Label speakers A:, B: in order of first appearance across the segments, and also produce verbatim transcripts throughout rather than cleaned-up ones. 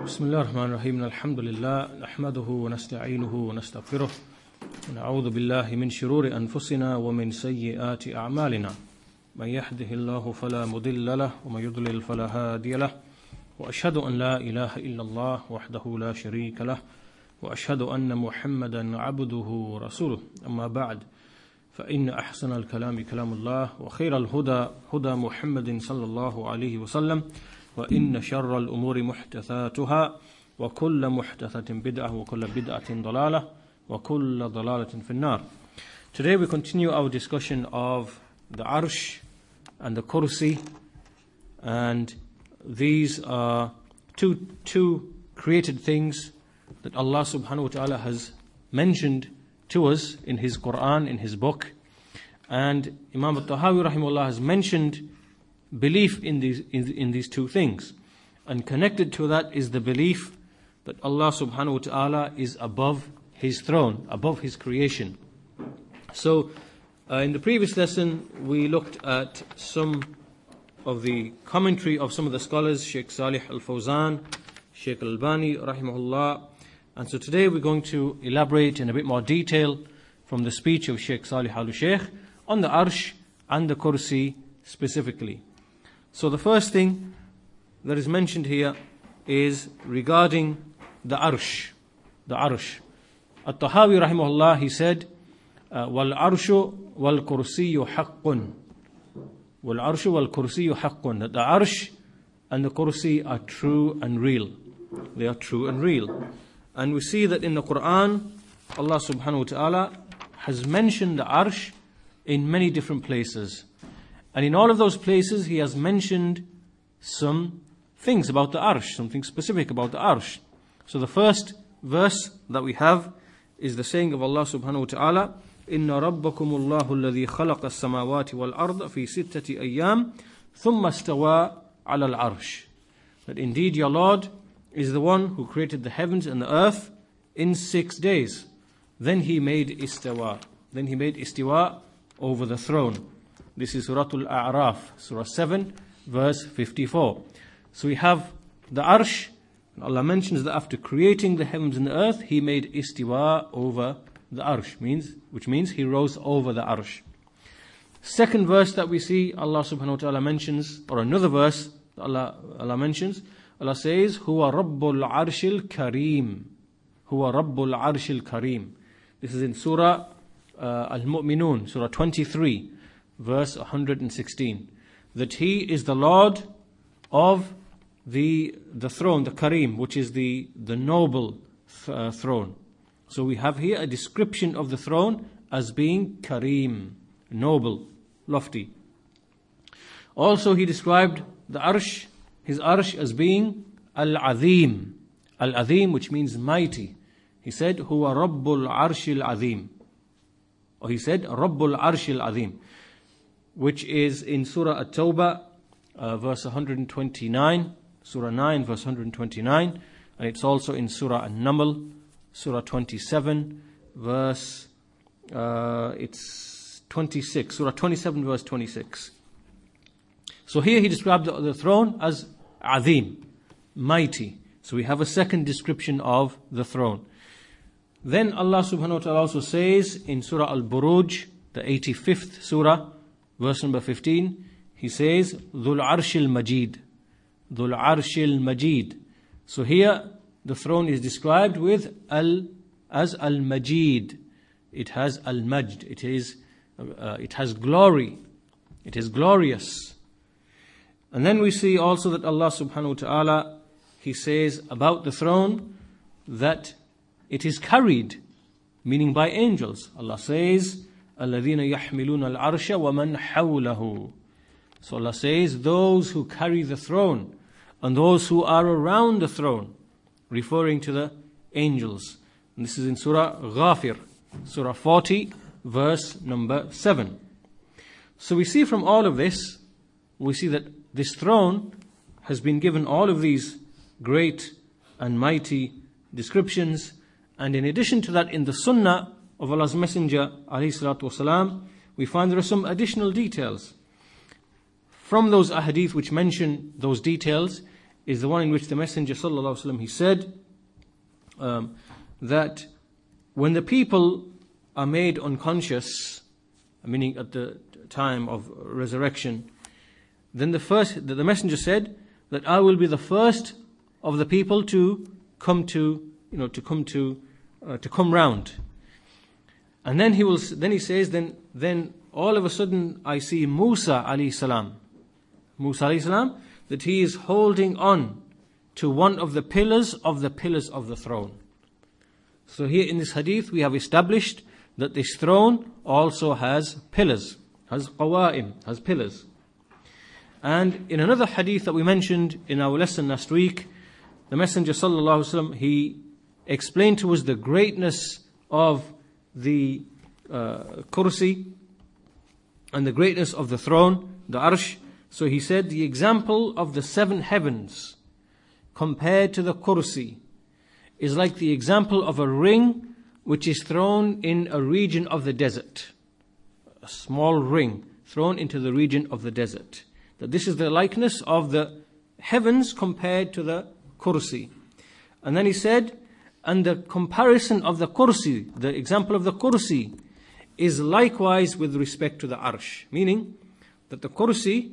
A: بسم الله الرحمن الرحيم الحمد لله نحمده ونستعينه ونستغفره ونعوذ بالله من شرور أنفسنا ومن سيئات أعمالنا من يهده الله فلا مضل له ومن يضلل فلا هادي له وأشهد أن لا إله إلا الله وحده لا شريك له وأشهد أن محمدا عبده ورسوله أما بعد فإن أحسن الكلام كلام الله وخير الهدى هدى محمد صلى الله عليه وسلم وإن شر الأمور محدثاتها وكل محدثة بدعة وكل بدعة ضلالة وكل ضلالة في النار. Today we continue our discussion of the Arsh and the Kursi, and these are two two created things that Allah subhanahu wa ta'ala has mentioned to us in His Quran, in His book. And Imam al-Tahawi rahimahullah has mentioned belief in these in, in these two things, and connected to that is the belief that Allah subhanahu wa ta'ala is above His throne, above His creation. So uh, in the previous lesson we looked at some of the commentary of some of the scholars, Sheikh Salih al-Fawzan, Sheikh al-Albani rahimahullah, and so today we're going to elaborate in a bit more detail from the speech of Sheikh Salih al-Sheikh on the Arsh and the Kursi specifically. So the first thing that is mentioned here is regarding the Arsh. The Arsh. At-Tahawi rahimahullah, he said, wal arshu wal kursiyu haqqun. Wal arshu wal kursiyu haqqun. That the Arsh and the Kursi are true and real. They are true and real. And we see that in the Quran, Allah subhanahu wa ta'ala has mentioned the Arsh in many different places. And in all of those places, He has mentioned some things about the Arsh, something specific about the Arsh. So the first verse that we have is the saying of Allah subhanahu wa ta'ala, إِنَّ رَبَّكُمُ اللَّهُ الَّذِي خَلَقَ السَّمَاوَاتِ وَالْأَرْضَ فِي سِتَّةِ أَيَّامٍ ثُمَّ اسْتَوَى عَلَى الْعَرْشِ. That indeed your Lord is the one who created the heavens and the earth in six days. Then He made istawa. Then He made istiwa over the throne. This is Surah Al-A'raf, Surah seven, verse fifty-four. So we have the Arsh. Allah mentions that after creating the heavens and the earth, He made istiwa over the Arsh, means, which means He rose over the Arsh. Second verse that we see, Allah subhanahu wa ta'ala mentions, or another verse that Allah, Allah mentions, Allah says, Huwa Rabbul Arshil Kareem. Huwa Rabbul Arshil Kareem. This is in Surah uh, Al-Mu'minun, Surah twenty-three, verse one hundred sixteen. That He is the Lord of the the throne, the Kareem, which is the, the noble th- uh, throne. So we have here a description of the throne as being Kareem, noble, lofty. Also He described the Arsh, His Arsh, as being Al-Azim. Al-Azim, which means mighty. He said, Huwa Rabbul Arshil Azim. Or He said, Rabbul Arshil Azim, which is in Surah At-Tawbah, uh, verse one hundred twenty-nine, Surah nine, verse one hundred twenty-nine, and it's also in Surah An-Naml, Surah twenty-seven, verse, uh, it's twenty-six, Surah twenty-seven, verse twenty-six. So here He described the, the throne as Azim, mighty. So we have a second description of the throne. Then Allah subhanahu wa ta'ala also says in Surah Al-Buruj, the eighty-fifth Surah, verse number fifteen, He says, Dhul Arshil Majid. Dhul Arshil Majid. So here the throne is described with Al as Al-Majid. It has Al-Majd. It is, uh, it has glory. It is glorious. And then we see also that Allah subhanahu wa ta'ala, He says about the throne that it is carried, meaning by angels. Allah says, الَّذِينَ يَحْمِلُونَ الْعَرْشَ وَمَنْ حَوْلَهُ. So Allah says, those who carry the throne and those who are around the throne, referring to the angels. And this is in Surah Ghafir, Surah forty, verse number seven. So we see from all of this, we see that this throne has been given all of these great and mighty descriptions. And in addition to that, in the Sunnah of Allah's Messenger alayhi salatu wasalam, we find there are some additional details. From those ahadith which mention those details is the one in which the Messenger sallallahu alaihi wasallam, he said um, that when the people are made unconscious, meaning at the time of resurrection, then the first, the Messenger said that I will be the first of the people to come to, you know, to come to, uh, to come round. And then he will, then he says, then, then all of a sudden I see Musa alayhi salam, Musa alayhi salam, that he is holding on to one of the pillars of the pillars of the throne. So here in this hadith we have established that this throne also has pillars, has qawa'im, has pillars. And in another hadith that we mentioned in our lesson last week, the Messenger sallallahu alaihi wasallam, he explained to us the greatness of the uh, kursi and the greatness of the throne, the arsh. So he said the example of the seven heavens compared to the kursi is like the example of a ring which is thrown in a region of the desert. A small ring thrown into the region of the desert. That this is the likeness of the heavens compared to the kursi. And then he said, and the comparison of the kursi, the example of the kursi, is likewise with respect to the arsh. Meaning that the kursi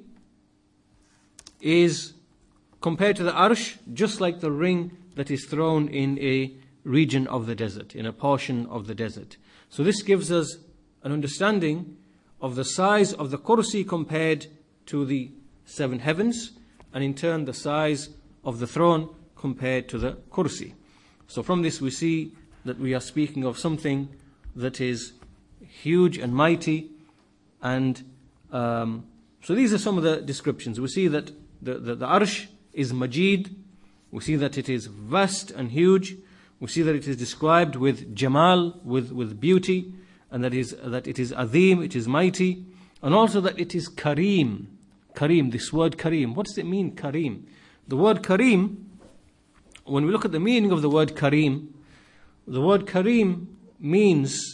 A: is compared to the arsh just like the ring that is thrown in a region of the desert, in a portion of the desert. So this gives us an understanding of the size of the kursi compared to the seven heavens, and in turn the size of the throne compared to the kursi. So from this we see that we are speaking of something that is huge and mighty, and um, so these are some of the descriptions. We see that the, the, the arsh is majid, we see that it is vast and huge, we see that it is described with jamal, with, with beauty, and that is that it is azim, it is mighty, and also that it is kareem. Kareem, this word kareem, what does it mean, kareem? The word kareem, when we look at the meaning of the word kareem, the word kareem means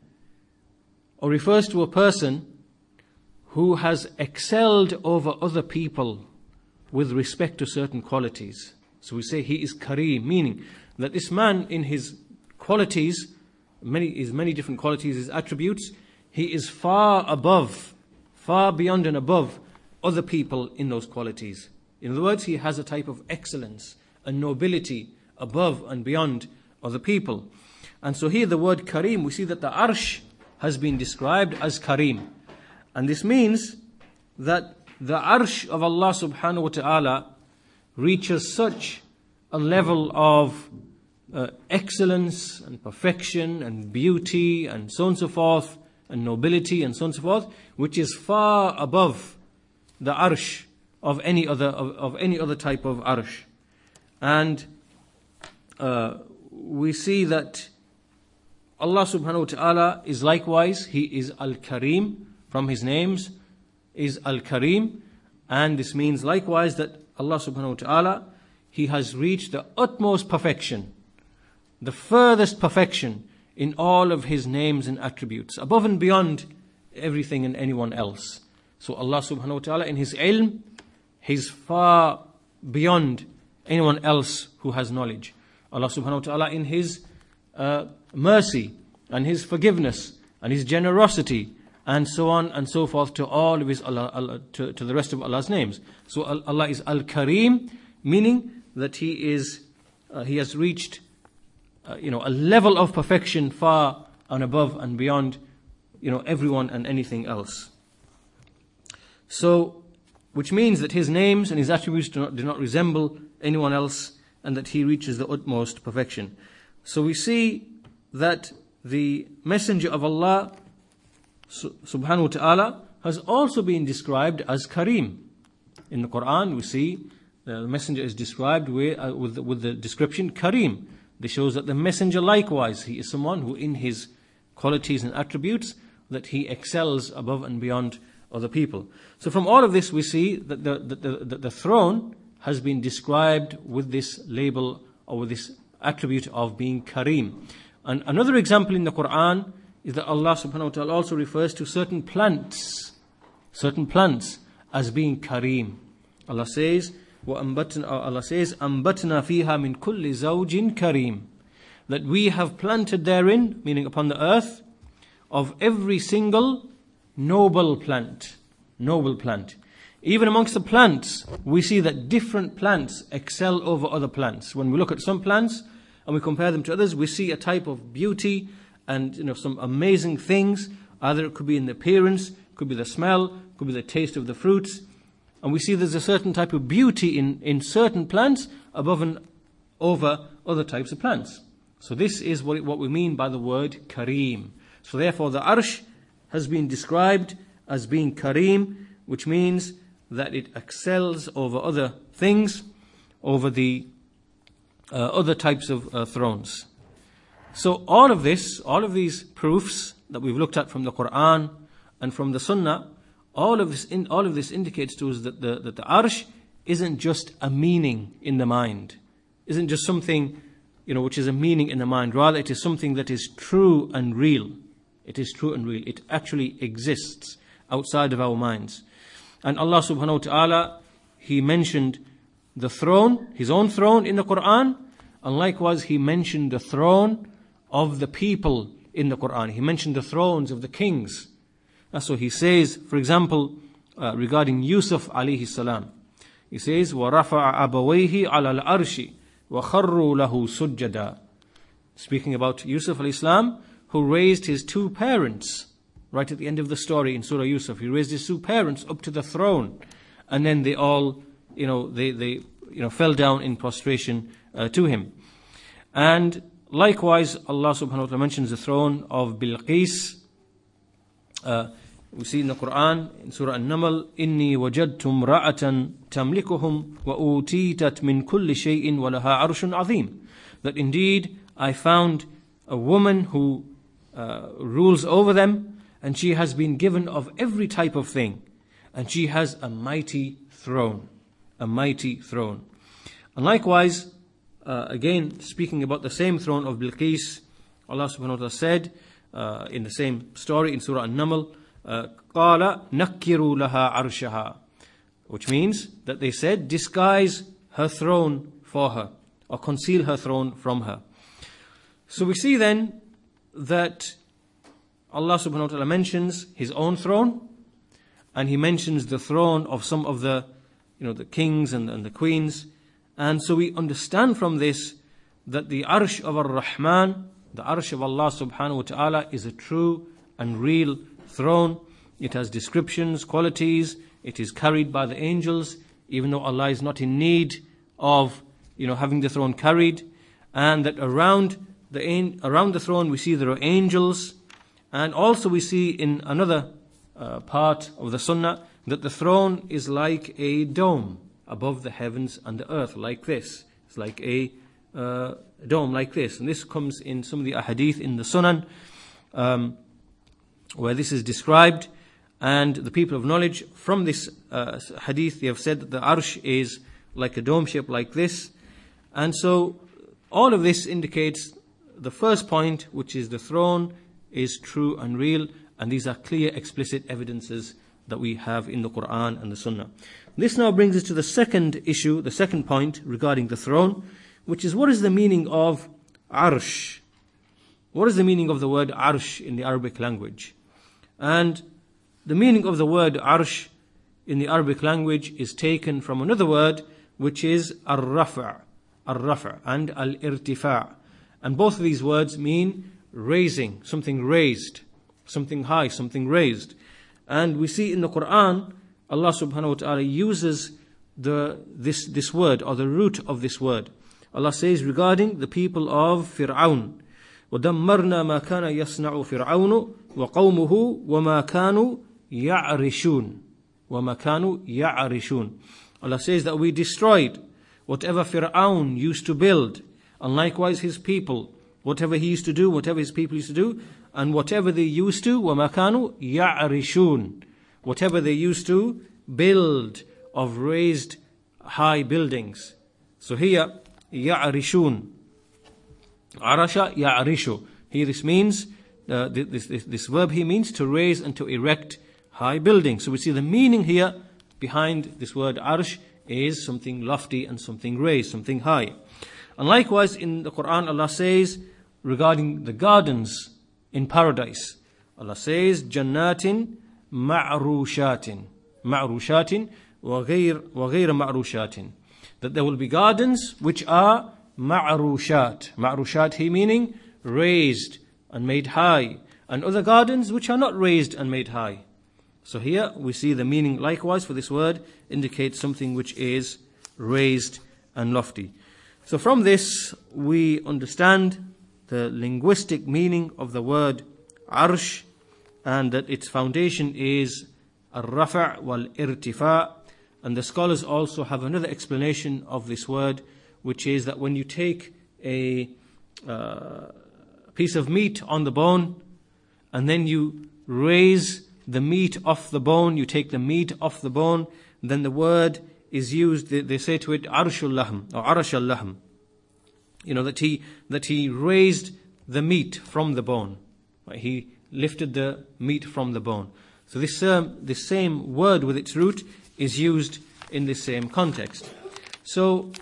A: or refers to a person who has excelled over other people with respect to certain qualities. So we say he is kareem, meaning that this man in his qualities, many his many different qualities, his attributes, he is far above, far beyond and above other people in those qualities. In other words, he has a type of excellence and nobility above and beyond other people. And so here the word kareem, we see that the arsh has been described as kareem. And this means that the arsh of Allah subhanahu wa ta'ala reaches such a level of uh, excellence and perfection and beauty and so on and so forth, and nobility and so on and so forth, which is far above the arsh of any other of, of any other type of arsh. And uh, we see that Allah subhanahu wa ta'ala is likewise, He is Al-Kareem, from His names is Al-Kareem, and this means likewise that Allah subhanahu wa ta'ala, He has reached the utmost perfection, the furthest perfection in all of His names and attributes, above and beyond everything and anyone else. So Allah subhanahu wa ta'ala in His ilm, He's far beyond anyone else who has knowledge. Allah subhanahu wa ta'ala in His uh, mercy and His forgiveness and His generosity and so on and so forth to all of His Allah, Allah to, to the rest of Allah's names. So Allah is Al-Kareem, meaning that He is uh, He has reached uh, you know a level of perfection far and above and beyond you know everyone and anything else. So, which means that His names and His attributes do not, do not resemble anyone else, and that He reaches the utmost perfection. So we see that the Messenger of Allah subhanahu wa ta'ala has also been described as Kareem. In the Quran we see the Messenger is described with, uh, with, the, with the description Kareem. This shows that the Messenger likewise, he is someone who in his qualities and attributes that he excels above and beyond other people. So from all of this we see that the, the, the, the throne has been described with this label or with this attribute of being Kareem. And another example in the Quran is that Allah subhanahu wa ta'ala also refers to certain plants, certain plants as being Kareem. Allah says, وَأَنبَتْنَا, Allah says, أَنبَتْنَا فِيهَا مِنْ كُلِّ زَوْجٍ كَرِيمٍ, that we have planted therein, meaning upon the earth, of every single noble plant. Noble plant. Even amongst the plants, we see that different plants excel over other plants. When we look at some plants and we compare them to others, we see a type of beauty and, you know, some amazing things. Either it could be in the appearance, could be the smell, could be the taste of the fruits. And we see there's a certain type of beauty in, in certain plants above and over other types of plants. So this is what, what we mean by the word Kareem. So therefore the Arsh has been described as being Kareem, which means that it excels over other things, over the uh, other types of uh, thrones. So all of this, all of these proofs that we've looked at from the Quran and from the Sunnah, all of this, in, all of this indicates to us that the, that the Arsh isn't just a meaning in the mind, isn't just something, you know, which is a meaning in the mind. Rather, it is something that is true and real. It is true and real. It actually exists outside of our minds. And Allah subhanahu wa ta'ala, He mentioned the throne, His own throne in the Quran, and likewise He mentioned the throne of the people in the Quran. He mentioned the thrones of the kings. And so He says, for example, uh, regarding Yusuf alayhi salam, He says, وَرَفَعَ أَبَوَيْهِ عَلَى الْأَرْشِ وَخَرُّوا لَهُ سُجَّدًا. Speaking about Yusuf alayhi salam, who raised his two parents. Right at the end of the story in Surah Yusuf, he raised his two parents up to the throne, and then they all, you know, they, they you know, fell down in prostration uh, to him. And likewise, Allah subhanahu wa ta'ala mentions the throne of Bilqis. Uh, we see in the Quran, in Surah An-Naml, إِنِّي وَجَدْتُ امْرَأَةً تَمْلِكُهُمْ وَأُوتِيتَتْ مِنْ كُلِّ شَيْءٍ وَلَهَا عَرْشٌ عَظِيمٌ. That indeed, I found a woman who uh, rules over them, and she has been given of every type of thing. And she has a mighty throne. A mighty throne. And likewise, uh, again, speaking about the same throne of Bilqis, Allah subhanahu wa ta'ala said, uh, in the same story in Surah An-Naml, قَالَ نَكِّرُوا لَهَا عَرْشَهَا, which means that they said, disguise her throne for her, or conceal her throne from her. So we see then that Allah subhanahu wa ta'ala mentions His own throne, and He mentions the throne of some of the, you know, the kings and, and the queens. And so we understand from this that the Arsh of Ar-Rahman, the Arsh of Allah subhanahu wa ta'ala, is a true and real throne. It has descriptions, qualities. It is carried by the angels, even though Allah is not in need of, you know, having the throne carried. And that around the around the throne we see there are angels. And also we see in another uh, part of the Sunnah that the throne is like a dome above the heavens and the earth, like this. It's like a uh, dome like this. And this comes in some of the ahadith in the Sunan, um, where this is described. And the people of knowledge from this uh, hadith, they have said that the Arsh is like a dome shape like this. And so all of this indicates the first point, which is the throne is true and real, and these are clear, explicit evidences that we have in the Quran and the Sunnah. This now brings us to the second issue, the second point regarding the throne, which is what is the meaning of Arsh? What is the meaning of the word Arsh in the Arabic language? And the meaning of the word Arsh in the Arabic language is taken from another word, which is Ar-Rafa', Ar-Rafa' and Al-Irtifa'. And both of these words mean raising, something raised, something high, something raised. And we see in the Quran, Allah subhanahu wa ta'ala uses the this this word, or the root of this word. Allah says regarding the people of Fir'aun, وَدَمَّرْنَا مَا كَانَ يَصْنَعُ فِرْعَوْنُ وَقَوْمُهُ وَمَا كَانُوا يَعْرِشُونَ وَمَا كَانُوا يَعْرِشُونَ. Allah says that we destroyed whatever Fir'aun used to build, and likewise his people, whatever he used to do, whatever his people used to do, and whatever they used to, وَمَا كَانُوا يَعْرِشُونَ, whatever they used to build of raised high buildings. So here, يَعْرِشُونَ, Arasha ya'rishu. Here this means, uh, this, this, this verb here means to raise and to erect high buildings. So we see the meaning here behind this word arsh is something lofty and something raised, something high. And likewise in the Quran, Allah says regarding the gardens in paradise, Allah says, Jannatin ma'rushatin, ma'rushatin wa ghayr wa ghayr ma'rushatin, that there will be gardens which are ma'rushat. Ma'rushat he meaning raised and made high, and other gardens which are not raised and made high. So here we see the meaning likewise for this word indicates something which is raised and lofty. So from this we understand the linguistic meaning of the word arsh, and that its foundation is al-rafa' wal-irtifa'. And the scholars also have another explanation of this word, which is that when you take a uh, piece of meat on the bone and then you raise the meat off the bone, you take the meat off the bone, then the word is used, they, they say to it arshul lahm or arashal lahm, you know, that he that he raised the meat from the bone, right? He lifted the meat from the bone. So this um, this same word with its root is used in the same context. So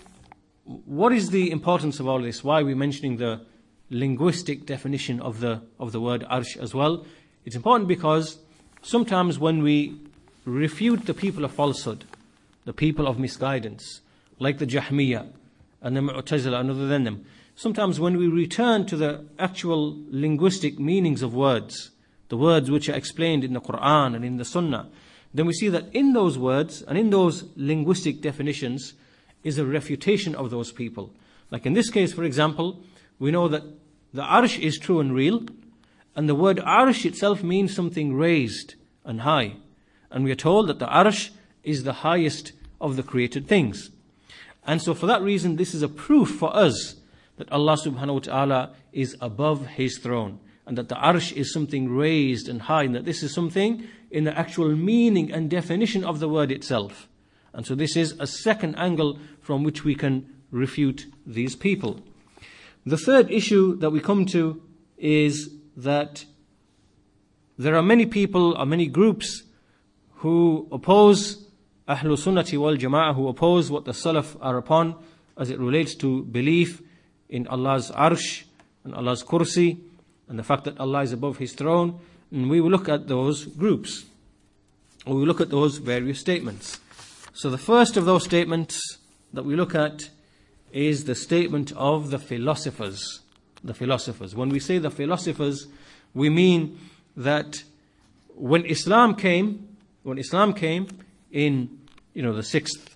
A: what is the importance of all this? Why are we mentioning the linguistic definition of the of the word arsh as well? It's important because sometimes when we refute the people of falsehood, the people of misguidance, like the Jahmiyyah and the Mu'tazila and other than them, sometimes when we return to the actual linguistic meanings of words, the words which are explained in the Quran and in the Sunnah, then we see that in those words and in those linguistic definitions is a refutation of those people. Like in this case, for example, we know that the arsh is true and real, and the word arsh itself means something raised and high. And we are told that the arsh is the highest of the created things. And so for that reason, this is a proof for us that Allah subhanahu wa ta'ala is above His throne, and that the arsh is something raised and high, and that this is something in the actual meaning and definition of the word itself. And so this is a second angle from which we can refute these people. The third issue that we come to is that there are many people or many groups who oppose Ahlul Sunnati wal Jama'ah, who oppose what the Salaf are upon as it relates to belief in Allah's Arsh and Allah's Kursi and the fact that Allah is above His throne. And we will look at those groups, or we will look at those various statements. So the first of those statements that we look at is the statement of the philosophers. The philosophers. When we say the philosophers, we mean that when Islam came, when Islam came in, you know, the sixth,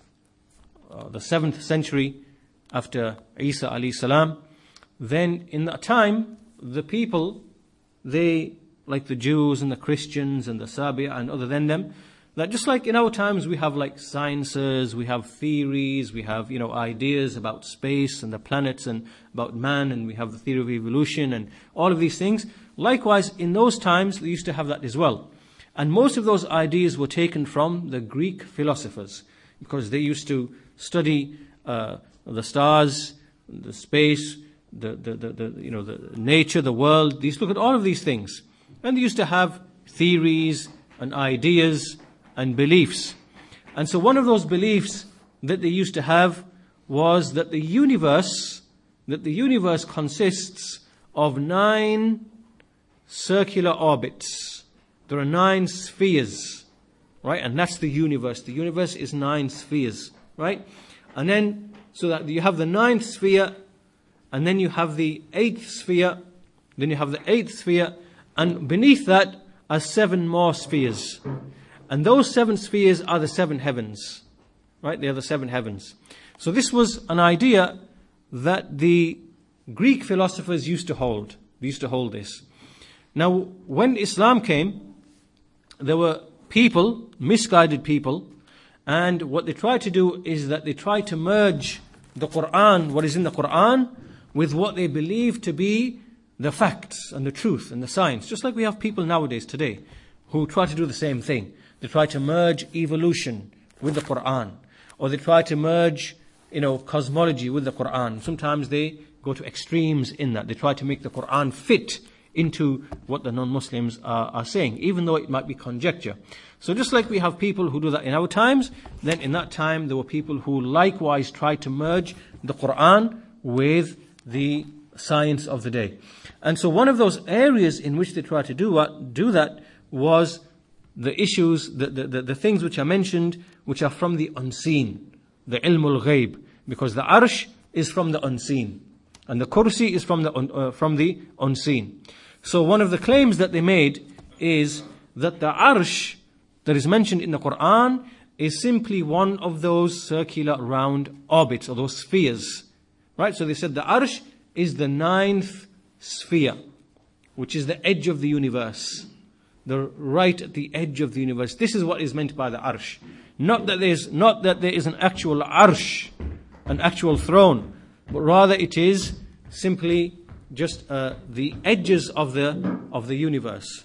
A: uh, the seventh century after Isa alayhi salam, then in that time, the people, they, like the Jews and the Christians and the Sabi'a and other than them, that just like in our times we have like sciences, we have theories, we have, you know, ideas about space and the planets and about man, and we have the theory of evolution and all of these things. Likewise, in those times, they used to have that as well. And most of those ideas were taken from the Greek philosophers, because they used to study uh, the stars, the space, the, the, the, the, you know, the nature, the world. They used to look at all of these things. And they used to have theories and ideas and beliefs. And so one of those beliefs that they used to have was that the universe, that the universe consists of nine circular orbits. There are nine spheres, right? And that's the universe. The universe is nine spheres, right? And then, so that you have the ninth sphere, and then you have the eighth sphere, then you have the eighth sphere, and beneath that are seven more spheres. And those seven spheres are the seven heavens, right? They are the seven heavens. So this was an idea that the Greek philosophers used to hold. They used to hold this. Now, when Islam came, there were people, misguided people, and what they tried to do is that they tried to merge the Quran, what is in the Quran, with what they believe to be the facts and the truth and the science. Just like we have people nowadays today who try to do the same thing. They try to merge evolution with the Quran, or they try to merge, you know, cosmology with the Quran. Sometimes they go to extremes in that. They try to make the Quran fit into what the non-Muslims are, are saying, even though it might be conjecture. So just like we have people who do that in our times, then in that time there were people who likewise tried to merge the Quran with the science of the day. And so one of those areas in which they tried to do what, do that was the issues, the, the, the, the things which are mentioned, which are from the unseen, the ilmul ghaib, because the arsh is from the unseen, and the kursi is from the uh, from the unseen. So one of the claims that they made is that the arsh that is mentioned in the Quran is simply one of those circular round orbits, or those spheres, right? So they said the arsh is the ninth sphere, which is the edge of the universe, the right at the edge of the universe. This is what is meant by the arsh. Not that there is not that there is an actual arsh, an actual throne, but rather it is simply just uh, the edges of the of the universe.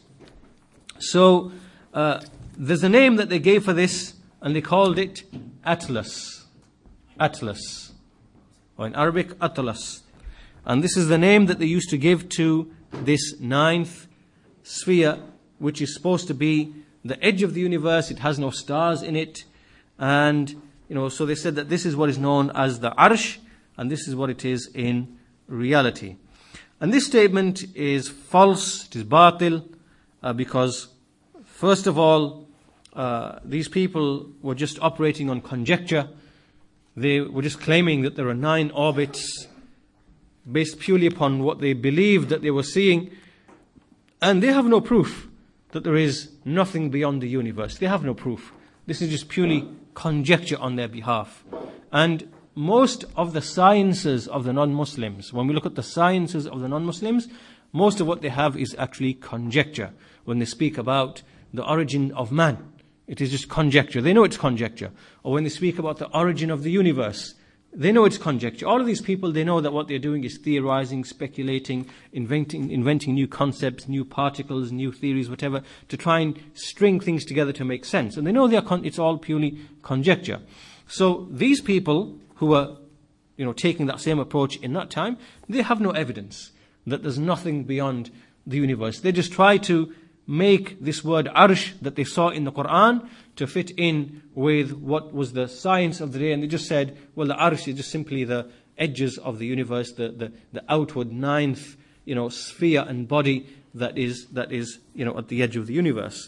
A: So uh, there's a name that they gave for this, and they called it Atlas. Atlas, or in Arabic, Atlas. And this is the name that they used to give to this ninth sphere, which is supposed to be the edge of the universe. It has no stars in it. And, you know, so they said that this is what is known as the Arsh, and this is what it is in reality. And this statement is false, it is batil, uh, because, first of all, uh, these people were just operating on conjecture. They were just claiming that there are nine orbits based purely upon what they believed that they were seeing. And they have no proof that there is nothing beyond the universe. They have no proof. This is just purely conjecture on their behalf. And most of the sciences of the non-Muslims, when we look at the sciences of the non-Muslims, most of what they have is actually conjecture. When they speak about the origin of man, it is just conjecture. They know it's conjecture. Or when they speak about the origin of the universe, they know it's conjecture. All of these people, they know that what they're doing is theorizing, speculating, inventing, inventing new concepts, new particles, new theories, whatever, to try and string things together to make sense. And they know they're con- it's all purely conjecture. So these people who are, you know, taking that same approach in that time, they have no evidence that there's nothing beyond the universe. They just try to make this word arsh that they saw in the Quran to fit in with what was the science of the day, and they just said, well, the arsh is just simply the edges of the universe, the, the, the outward ninth, you know, sphere and body that is that is, you know, at the edge of the universe.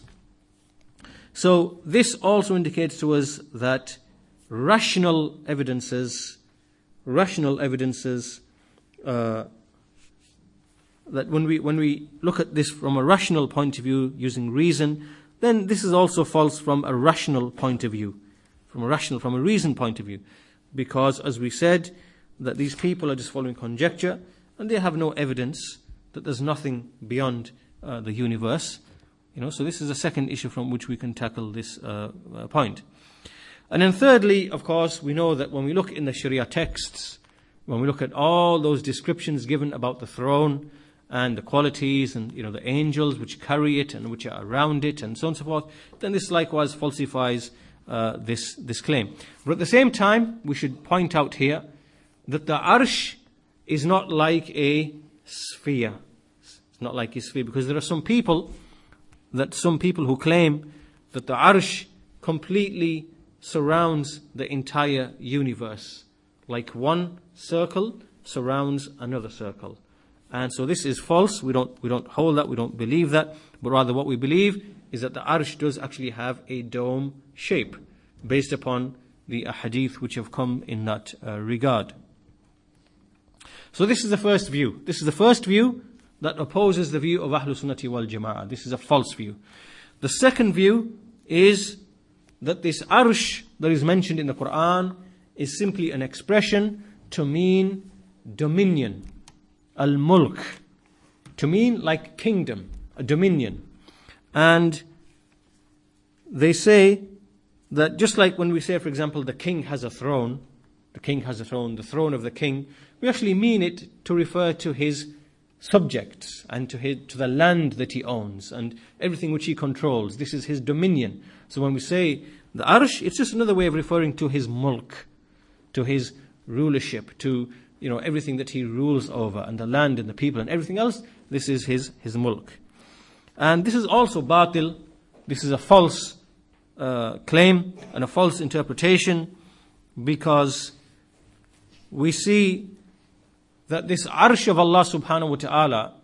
A: So this also indicates to us that rational evidences, rational evidences, uh, that when we when we look at this from a rational point of view, using reason, then this is also false from a rational point of view, from a rational, from a reason point of view, because as we said, that these people are just following conjecture, and they have no evidence that there's nothing beyond uh, the universe. You know, so this is a second issue from which we can tackle this uh, uh, point. And then thirdly, of course, we know that when we look in the Sharia texts, when we look at all those descriptions given about the throne and the qualities and, you know, the angels which carry it and which are around it and so on and so forth, then this likewise falsifies uh, this, this claim. But at the same time, we should point out here that the arsh is not like a sphere. It's not like a sphere, because there are some people, that some people who claim that the arsh completely surrounds the entire universe, like one circle surrounds another circle. And so this is false. We don't we don't hold that, we don't believe that, but rather what we believe is that the arsh does actually have a dome shape, based upon the ahadith which have come in that uh, regard. So this is the first view. This is the first view that opposes the view of Ahlus Sunnati wal Jama'ah. This is a false view. The second view is that this arsh that is mentioned in the Quran is simply an expression to mean dominion, al-mulk, to mean like kingdom, a dominion. And they say that just like when we say, for example, the king has a throne, the king has a throne, the throne of the king, we actually mean it to refer to his subjects and to his, to the land that he owns and everything which he controls. This is his dominion. So when we say the arsh, it's just another way of referring to his mulk, to his rulership, to you know, everything that he rules over, and the land and the people and everything else, this is his, his mulk. And this is also batil. This is a false uh, claim and a false interpretation, because we see that this arsh of Allah subhanahu wa ta'ala,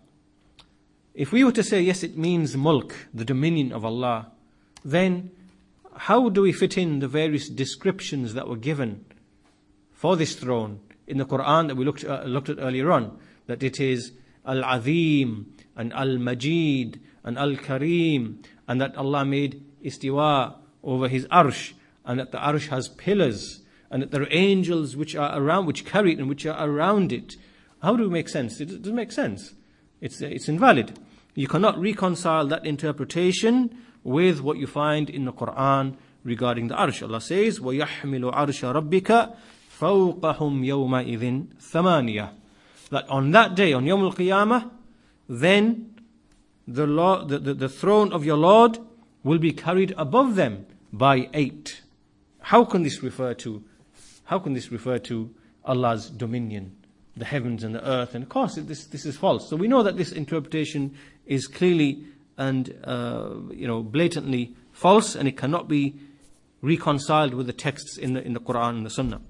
A: if we were to say, yes, it means mulk, the dominion of Allah, then how do we fit in the various descriptions that were given for this throne in the Quran that we looked, uh, looked at earlier on? That it is Al-Azim and Al-Majid and Al-Kareem, and that Allah made istiwa over his arsh, and that the arsh has pillars, and that there are angels which are around, which carry it and which are around it. How do we make sense? It doesn't make sense. It's, it's invalid. You cannot reconcile that interpretation with what you find in the Quran regarding the arsh. Allah says, وَيَحْمِلُ عَرْشَ رَبِّكَ فَوْقَهُمْ يَوْمَئِذٍ ثَمَانِيَةٍ. That on that day, on Yawm al-Qiyamah, then the, Lord, the, the, the throne of your Lord will be carried above them by eight. How can this refer to, how can this refer to Allah's dominion, the heavens and the earth? And of course, this, this is false. So we know that this interpretation is clearly and uh, you know blatantly false, and it cannot be reconciled with the texts in the in the Quran and the Sunnah.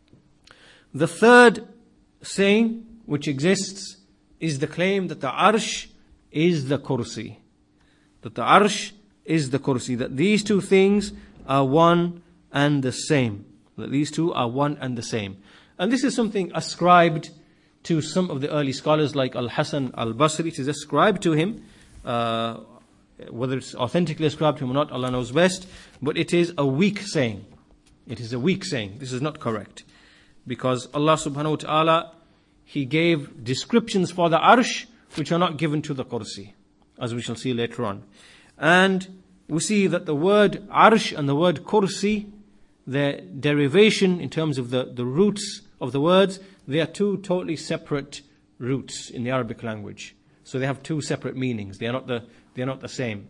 A: The third saying which exists is the claim that the arsh is the kursi. That the arsh is the kursi. That these two things are one and the same. That these two are one and the same. And this is something ascribed to some of the early scholars like Al-Hasan al-Basri. It is ascribed to him. Uh, whether it's authentically ascribed to him or not, Allah knows best. But it is a weak saying. It is a weak saying. This is not correct. Because Allah subhanahu wa ta'ala, He gave descriptions for the arsh which are not given to the kursi, as we shall see later on. And we see that the word arsh and the word kursi, their derivation in terms of the, the roots of the words, they are two totally separate roots in the Arabic language. So they have two separate meanings. They are not the, they are not the same.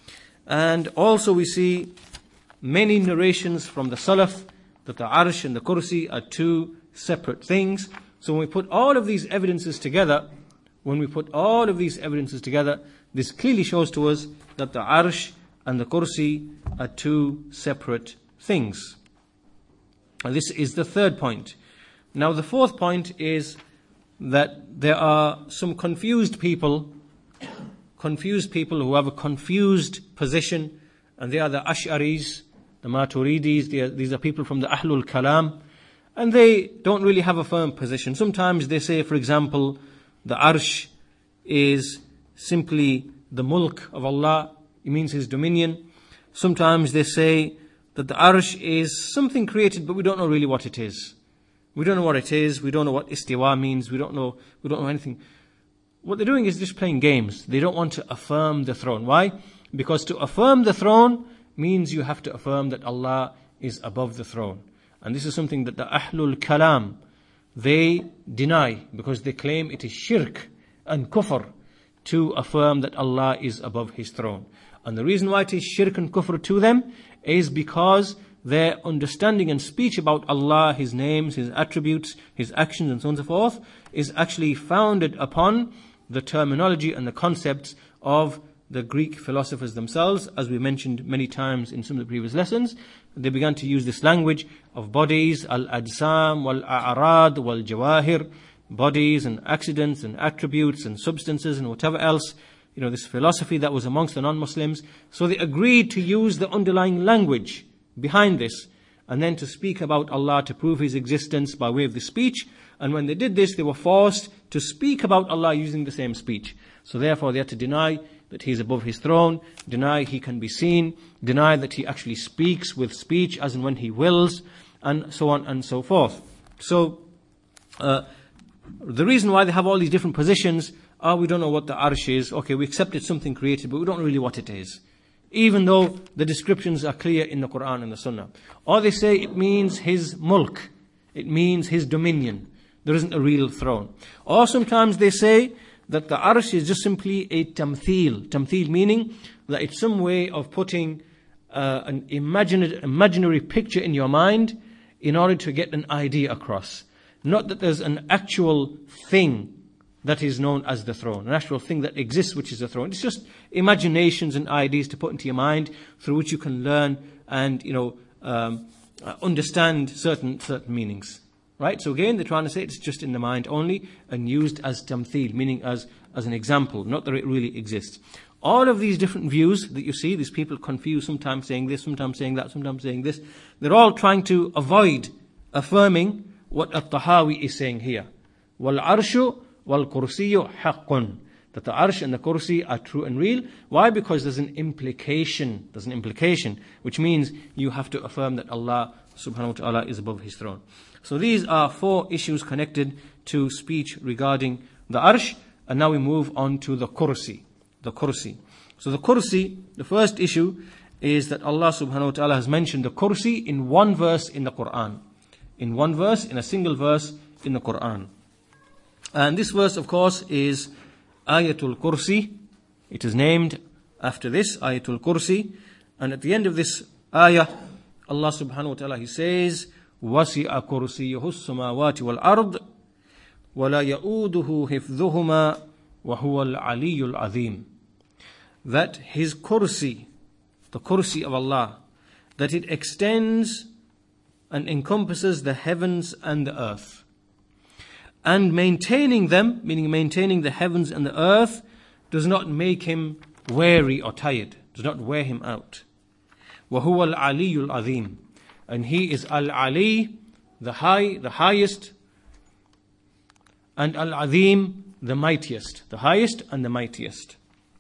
A: And also we see many narrations from the Salaf that the arsh and the kursi are two separate things. So when we put all of these evidences together, when we put all of these evidences together, this clearly shows to us that the arsh and the kursi are two separate things. And this is the third point. Now the fourth point is that there are some confused people, confused people who have a confused position, and they are the Ash'aris, the Maturidis. They are, these are people from the Ahlul Kalam, and they don't really have a firm position. Sometimes they say, for example, the arsh is simply the mulk of Allah. It means His dominion. Sometimes they say that the arsh is something created, but we don't know really what it is. We don't know what it is. We don't know what istiwa means. We don't know, we don't know anything. What they're doing is just playing games. They don't want to affirm the throne. Why? Because to affirm the throne means you have to affirm that Allah is above the throne. And this is something that the Ahlul Kalam, they deny, because they claim it is shirk and kufr to affirm that Allah is above His throne. And the reason why it is shirk and kufr to them is because their understanding and speech about Allah, His names, His attributes, His actions and so on and so forth, is actually founded upon the terminology and the concepts of the Greek philosophers themselves. As we mentioned many times in some of the previous lessons, they began to use this language of bodies, al-ajsam, wal-a'rad, wal-jawahir, bodies and accidents and attributes and substances and whatever else, you know, this philosophy that was amongst the non-Muslims. So they agreed to use the underlying language behind this, and then to speak about Allah, to prove His existence by way of the speech. And when they did this, they were forced to speak about Allah using the same speech. So therefore they had to deny that He is above His throne, deny He can be seen, deny that He actually speaks with speech as and when He wills, and so on and so forth. So uh, the reason why they have all these different positions are, we don't know what the arsh is. Okay, we accept it's something created, but we don't know really what it is, even though the descriptions are clear in the Quran and the Sunnah. Or they say it means His mulk, it means His dominion. There isn't a real throne. Or sometimes they say that the arsh is just simply a tamthil. Tamthil meaning that it's some way of putting uh, an imaginary, imaginary picture in your mind in order to get an idea across. Not that there's an actual thing that is known as the throne, an actual thing that exists which is the throne. It's just imaginations and ideas to put into your mind through which you can learn and, you know, um, understand certain certain meanings. Right? So again, they're trying to say it's just in the mind only and used as tamthil, meaning as, as an example, not that it really exists. All of these different views that you see, these people confused, sometimes saying this, sometimes saying that, sometimes saying this, they're all trying to avoid affirming what At-Tahawi is saying here. وَالْعَرْشُ وَالْكُرْسِيُّ حَقٌّ. That the arsh and the kursi are true and real. Why? Because there's an implication. There's an implication, which means you have to affirm that Allah subhanahu wa ta'ala is above His throne. So these are four issues connected to speech regarding the arsh. And now we move on to the kursi. The kursi. So the kursi, the first issue is that Allah subhanahu wa ta'ala has mentioned the kursi in one verse in the Quran. In one verse, in a single verse in the Quran. And this verse, of course, is Ayatul Kursi. It is named after this, Ayatul Kursi. And at the end of this ayah, Allah subhanahu wa ta'ala, He says, وَسِعَ كُرْسِيُّهُ السَّمَاوَاتِ وَالْأَرْضِ وَلَا يَؤُودُهُ حِفْظُهُمَا وَهُوَ الْعَلِيُّ الْعَظِيمُ. That His kursi, the kursi of Allah, that it extends and encompasses the heavens and the earth. And maintaining them, meaning maintaining the heavens and the earth, does not make Him weary or tired, does not wear Him out. وَهُوَ الْعَلِيُّ الْعَظِيمُ. And He is Al-Ali, the high, the highest, and Al-Azim, the mightiest, the highest and the mightiest.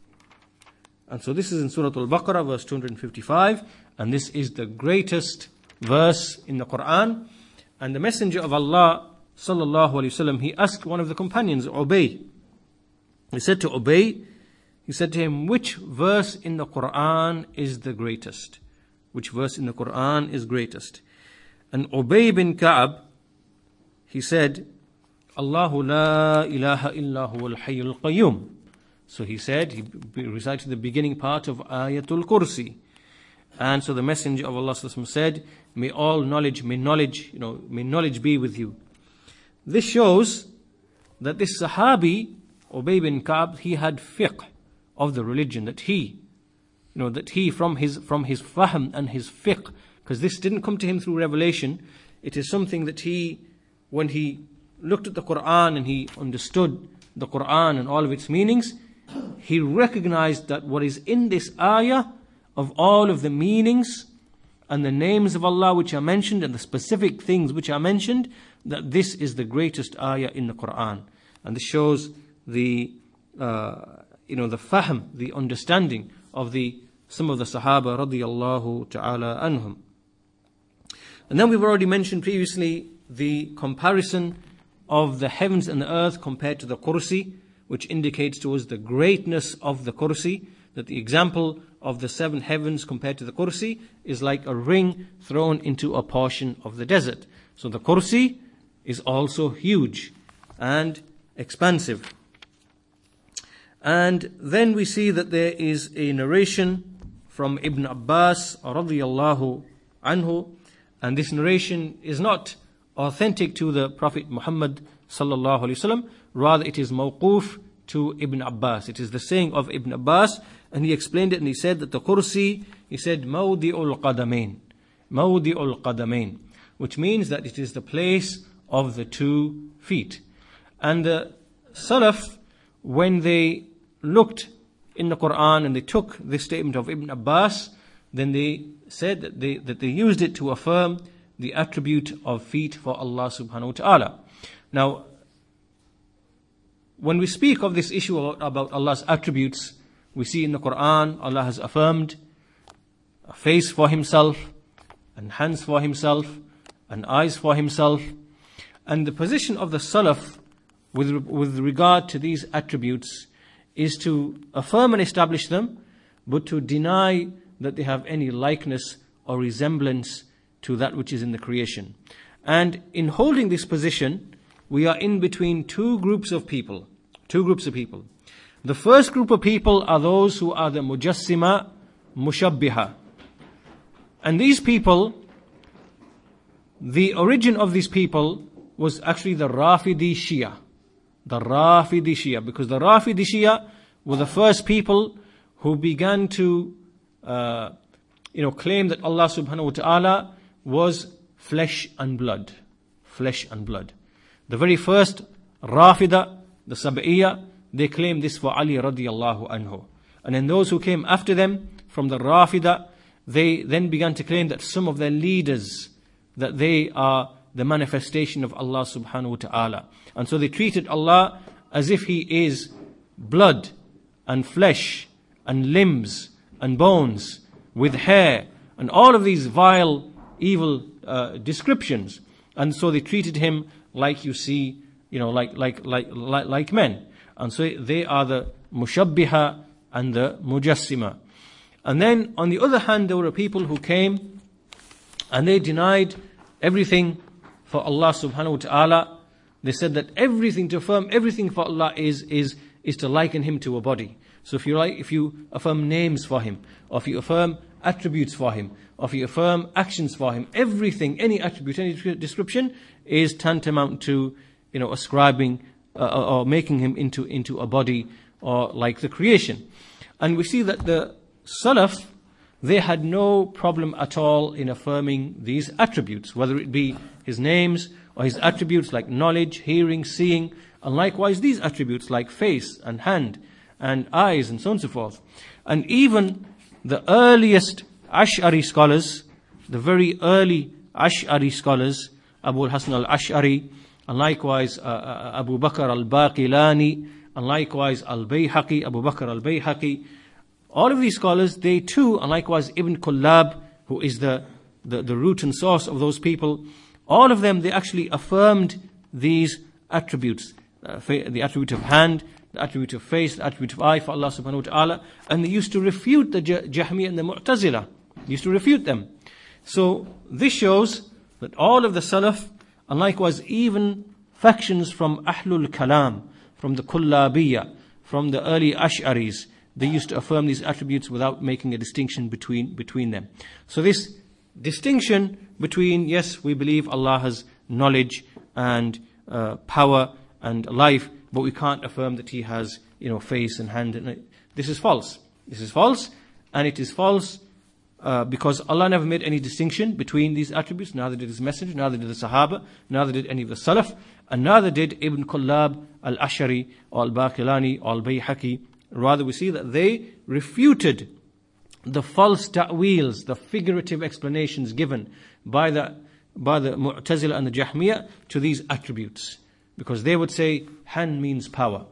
A: And so this is in Surah Al-Baqarah, verse two hundred fifty-five, and this is the greatest verse in the Quran. And the Messenger of Allah, sallallahu alaihi wasallam, he asked one of the companions, Ubay. He said to Ubay, he said to him, which verse in the Quran is the greatest? Which verse in the Quran is greatest? And Ubay bin Ka'ab, he said, Allahu la ilaha illa huwal hayyul qayyum. So he said, he recited the beginning part of Ayatul Kursi. And so the Messenger of Allah said, may all knowledge, may knowledge, you know, may knowledge be with you. This shows that this Sahabi, Ubay bin Ka'ab, he had fiqh of the religion, that he, you know, that he from his from his fahm and his fiqh, because this didn't come to him through revelation, it is something that he, when he looked at the Quran and he understood the Quran and all of its meanings, he recognized that what is in this ayah of all of the meanings and the names of Allah which are mentioned and the specific things which are mentioned, that this is the greatest ayah in the Quran. And this shows the, uh, you know, the fahm, the understanding of the some of the Sahaba radiyallahu ta'ala anhum. And then we've already mentioned previously the comparison of the heavens and the earth compared to the kursi, which indicates to us the greatness of the kursi, that the example of the seven heavens compared to the kursi is like a ring thrown into a portion of the desert. So the kursi is also huge and expansive. And then we see that there is a narration from Ibn Abbas radiyallahu anhu, and this narration is not authentic to the Prophet Muhammad sallallahu alaihi wasallam, rather it is mawquf to Ibn Abbas. It is the saying of Ibn Abbas, and he explained it and he said that the kursi, he said mawdi'ul qadamain, mawdi'ul qadamain, which means that it is the place of the two feet. And the Salaf, when they looked in the Quran and they took this statement of Ibn Abbas, then they said that they, that they used it to affirm the attribute of feet for Allah subhanahu wa ta'ala. Now, when we speak of this issue about, about Allah's attributes, we see in the Quran, Allah has affirmed a face for Himself, and hands for Himself, and eyes for Himself. And the position of the Salaf with, with regard to these attributes is to affirm and establish them, but to deny that they have any likeness or resemblance to that which is in the creation. And in holding this position, we are in between two groups of people. Two groups of people. The first group of people are those who are the Mujassima, Mushabbiha. And these people, the origin of these people was actually the Rafidi Shia. The Rafidi Shia. Because the Rafidi Shia were the first people who began to uh, you know, claim that Allah subhanahu wa ta'ala was flesh and blood. Flesh and blood. The very first Rafida, the Sab'iyya, they claimed this for Ali radiallahu anhu. And then those who came after them from the Rafida, they then began to claim that some of their leaders, that they are the manifestation of Allah subhanahu wa ta'ala. And so they treated Allah as if He is blood and flesh and limbs and bones with hair and all of these vile, evil uh, descriptions. And so they treated Him like you see, you know, like, like, like, like, like men. And so they are the Mushabbiha and the Mujassima. And then on the other hand, there were people who came and they denied everything for Allah subhanahu wa ta'ala. They said that everything, to affirm everything for Allah is, is, is to liken Him to a body. So if you like, if you affirm names for Him, or if you affirm attributes for Him, or if you affirm actions for Him, everything, any attribute, any description is tantamount to, you know, ascribing uh, or making Him into, into a body or like the creation. And we see that the Salaf, they had no problem at all in affirming these attributes, whether it be His names or His attributes like knowledge, hearing, seeing, and likewise these attributes like face and hand and eyes and so on and so forth. And even the earliest Ash'ari scholars, the very early Ash'ari scholars, Abu al-Hasan al-Ash'ari, and likewise uh, uh, Abu Bakr al-Baqilani, and likewise al-Bayhaqi, Abu Bakr al-Bayhaqi, all of these scholars, they too, and likewise Ibn Kullab, who is the, the, the root and source of those people, all of them, they actually affirmed these attributes. Uh, the attribute of hand, the attribute of face, the attribute of eye for Allah subhanahu wa ta'ala. And they used to refute the Jahmiyyah and the Mu'tazila. They used to refute them. So this shows that all of the Salaf, and likewise even factions from Ahlul Kalam, from the Kullabiyya, from the early Ash'aris, they used to affirm these attributes without making a distinction between, between them. So this distinction between, yes, we believe Allah has knowledge and uh, power and life, but we can't affirm that He has, you know, face and hand. And this is false. This is false, and it is false uh, because Allah never made any distinction between these attributes. Neither did His Messenger, neither did the Sahaba, neither did any of the Salaf, and neither did Ibn Kullab, Al-Ash'ari, or Al-Baqilani, or Al-Bayhaqi. Rather, we see that they refuted the false ta'weels, the figurative explanations given by the by the Mu'tazila and the Jahmiyyah to these attributes. Because they would say, hand means power,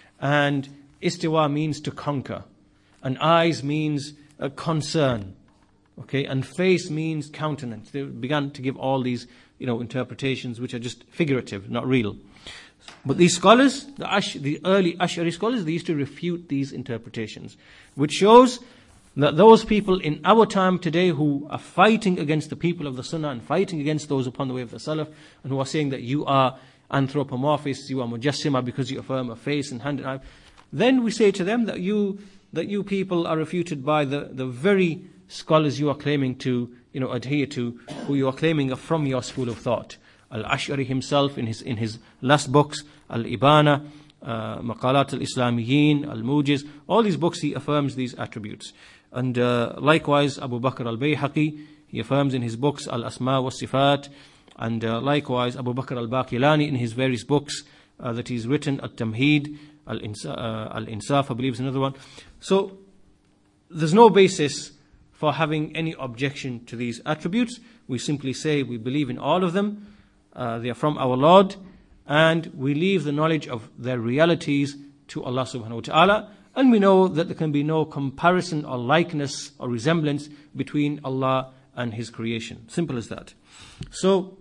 A: and istiwa means to conquer, and eyes means a concern, okay, and face means countenance. They began to give all these, you know, interpretations which are just figurative, not real. But these scholars, the, Ash, the early Ash'ari scholars, they used to refute these interpretations, which shows that those people in our time today who are fighting against the people of the Sunnah and fighting against those upon the way of the Salaf, and who are saying that you are anthropomorphists, you are mujassima because you affirm a face and hand and eye, then we say to them that you that you people are refuted by the, the very scholars you are claiming to, you know, adhere to, who you are claiming are from your school of thought. Al-Ash'ari himself in his in his last books, Al-Ibana, uh, Maqalat al-Islamiyyin, Al-Mujiz, all these books he affirms these attributes. And uh, likewise Abu Bakr al-Bayhaqi, he affirms in his books Al-Asma wa Sifat, and uh, likewise Abu Bakr al-Baqilani in his various books uh, that he's written, At-Tamheed, Al-Insaf, uh, Al-Insaf I believe is another one. So there's no basis for having any objection to these attributes. We simply say we believe in all of them. Uh, they are from our Lord, and we leave the knowledge of their realities to Allah subhanahu wa ta'ala, and we know that there can be no comparison or likeness or resemblance between Allah and His creation. Simple as that. So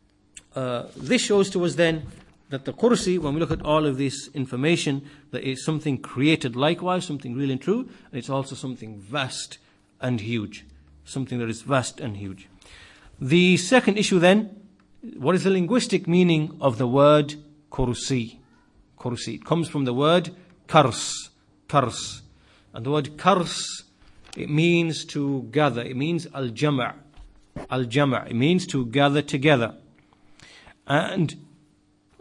A: uh, this shows to us then that the Kursi, when we look at all of this information, that is something created likewise, something real and true, and it's also something vast and huge. Something that is vast and huge. The second issue then, what is the linguistic meaning of the word kursi? Kursi. It comes from the word kars. Kars. And the word kars, it means to gather. It means al-jama'. Al-jama'. It means to gather together. And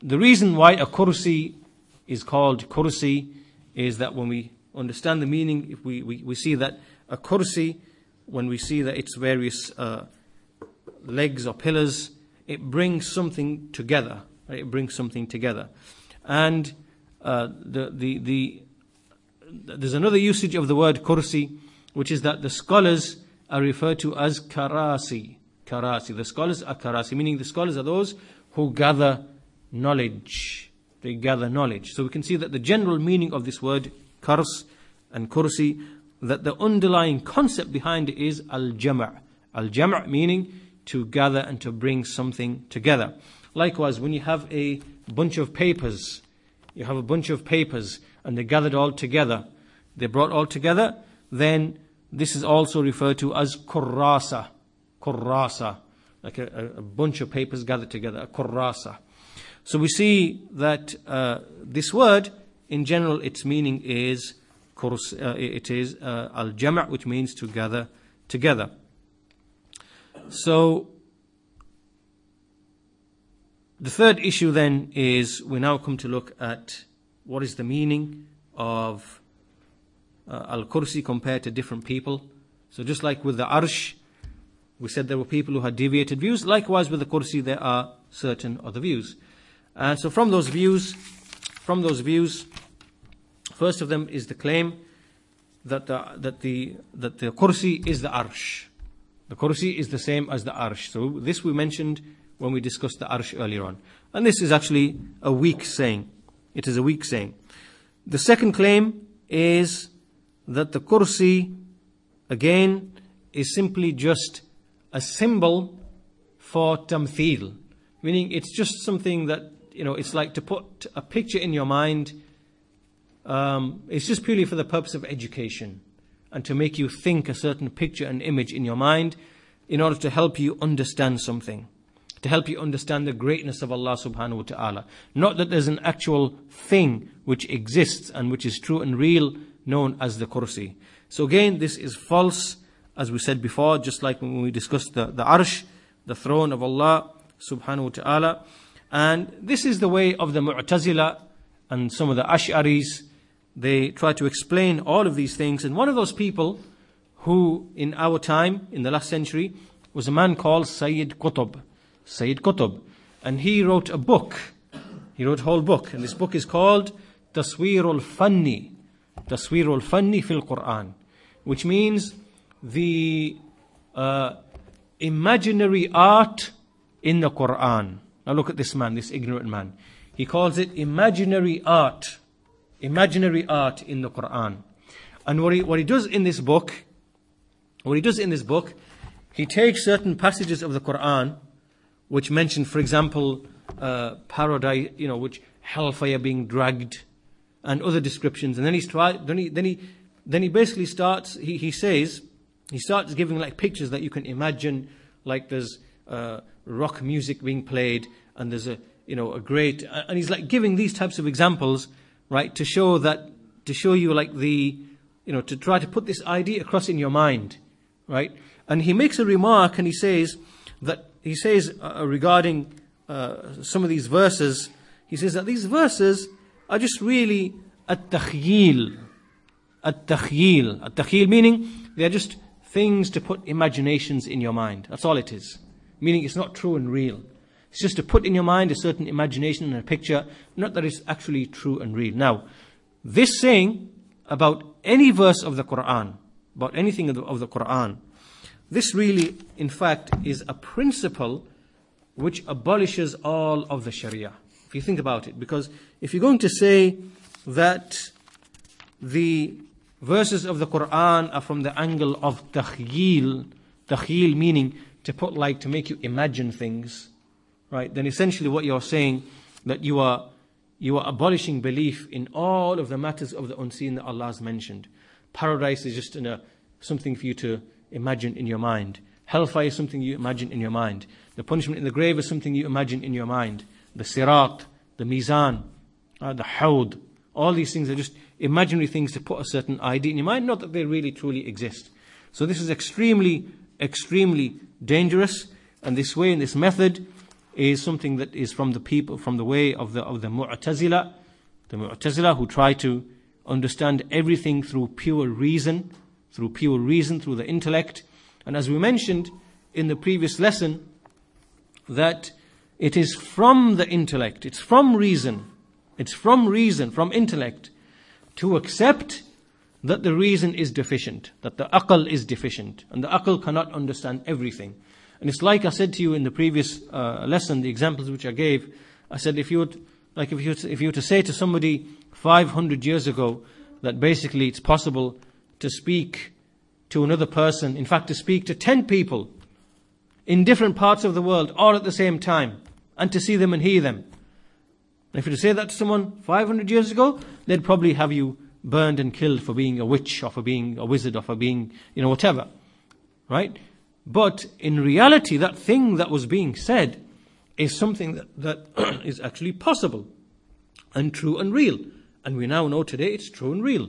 A: the reason why a kursi is called kursi is that when we understand the meaning, if we, we, we see that a kursi, when we see that its various uh, legs or pillars, it brings something together. Right? It brings something together. And uh, the, the, the, there's another usage of the word kursi, which is that the scholars are referred to as karasi. Karasi. The scholars are karasi, meaning the scholars are those who gather knowledge. They gather knowledge. So we can see that the general meaning of this word, kars and kursi, that the underlying concept behind it is al-jama'. Al-jama' meaning to gather and to bring something together. Likewise, when you have a bunch of papers, you have a bunch of papers and they're gathered all together, they're brought all together, then this is also referred to as kurrasa. Kurrasa. Like a, a bunch of papers gathered together, a kurrasa. So we see that uh, this word, in general, its meaning is kurs, uh, it is uh, al-jama', which means to gather together. So the third issue then is we now come to look at what is the meaning of uh, al-kursi compared to different people. So just like with the arsh, we said there were people who had deviated views. Likewise with the kursi, there are certain other views. And so from those views, from those views, first of them is the claim that the that the that the kursi is the arsh. The kursi is the same as the arsh. So this we mentioned when we discussed the arsh earlier on. And this is actually a weak saying. It is a weak saying. The second claim is that the kursi, again, is simply just a symbol for tamthil. Meaning it's just something that, you know, it's like to put a picture in your mind. Um, it's just purely for the purpose of education and to make you think a certain picture and image in your mind in order to help you understand something. To help you understand the greatness of Allah subhanahu wa ta'ala. Not that there's an actual thing which exists and which is true and real known as the kursi. So again, this is false, as we said before, just like when we discussed the, the arsh, the throne of Allah subhanahu wa ta'ala. And this is the way of the Mu'tazila and some of the Ash'aris. They try to explain all of these things. And one of those people who in our time, in the last century, was a man called Sayyid Qutb. Sayyid Qutb. And he wrote a book. He wrote a whole book. And this book is called Tasweerul Fanni. Tasweerul Fanni fil Quran. Which means the uh, imaginary art in the Quran. Now look at this man, this ignorant man. He calls it imaginary art. Imaginary art in the Quran. And what he, what he does in this book, what he does in this book, he takes certain passages of the Quran, which mention, for example, uh, paradise, you know, which hellfire being dragged, and other descriptions. And then he's try, then he, then he, then he basically starts. He, he says, he starts giving like pictures that you can imagine, like there's uh, rock music being played, and there's a, you know, a great, and he's like giving these types of examples, right, to show that, to show you like the, you know, to try to put this idea across in your mind, right? And he makes a remark, and he says that. He says uh, regarding uh, some of these verses, he says that these verses are just really at-takhyil. At-takhyil. At-takhyil meaning they are just things to put imaginations in your mind. That's all it is. Meaning it's not true and real. It's just to put in your mind a certain imagination and a picture, not that it's actually true and real. Now, this saying about any verse of the Quran, about anything of the, of the Quran, this really, in fact, is a principle which abolishes all of the Sharia. If you think about it. Because if you're going to say that the verses of the Quran are from the angle of takhyil, takhyil meaning to put like, to make you imagine things, right? Then essentially what you're saying, that you are, you are abolishing belief in all of the matters of the unseen that Allah has mentioned. Paradise is just in a, something for you to imagine in your mind. Hellfire is something you imagine in your mind. The punishment in the grave is something you imagine in your mind. The sirat, the mizan, uh, the hawd, all these things are just imaginary things to put a certain idea in your mind, not that they really truly exist. So this is extremely, extremely dangerous, and this way and this method is something that is from the people, from the way of the of the Mu'tazila, the Mu'tazila who try to understand everything through pure reason, through pure reason, through the intellect. And as we mentioned in the previous lesson, that it is from the intellect, it's from reason, it's from reason, from intellect, to accept that the reason is deficient, that the aql is deficient, and the aql cannot understand everything. And it's like I said to you in the previous uh, lesson, the examples which I gave, I said if you would, like if you were to, if you were to say to somebody five hundred years ago that basically it's possible to speak to another person, in fact to speak to ten people in different parts of the world all at the same time, and to see them and hear them. And if you were to say that to someone five hundred years ago, they'd probably have you burned and killed for being a witch, or for being a wizard, or for being, you know, whatever. Right? But in reality, that thing that was being said is something that, that is actually possible and true and real. And we now know today it's true and real.